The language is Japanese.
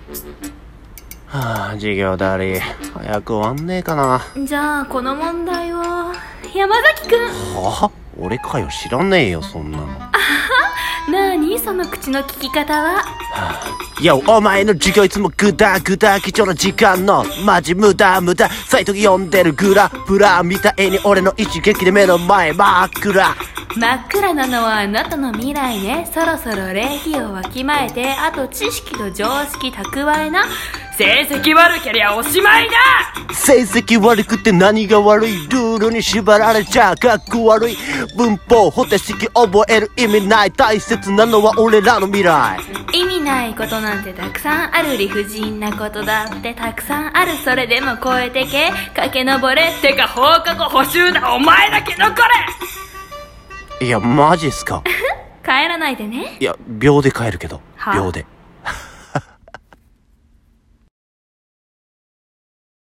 はあ、授業だり早く終わんねえかな。 じゃあこの問題を山崎くん。 はあ、俺かよ、知らねえよそんなの。 なにその口の利き方は。 いや、お前の授業いつもグダグダ、貴重な時間のマジ無駄無駄、サイト読んでるグラフラみたいに俺の一撃で目の前真っ暗。 真っ暗なのはあなたの未来ね。そろそろ礼儀をわきまえて、あと知識と常識蓄えな。成績悪けりゃおしまいだ。 成績悪くて何が悪い、ルールに縛られちゃかっこ悪い。文法方程式覚える意味ない、大切なのは俺らの未来。 意味ないことなんてたくさんある、理不尽なことだってたくさんある。それでも超えてけ、駆け上れ。てか放課後補習だ、お前だけ残れ。 いやマジっすか。 帰らないでね。 いや秒で帰るけど。秒で。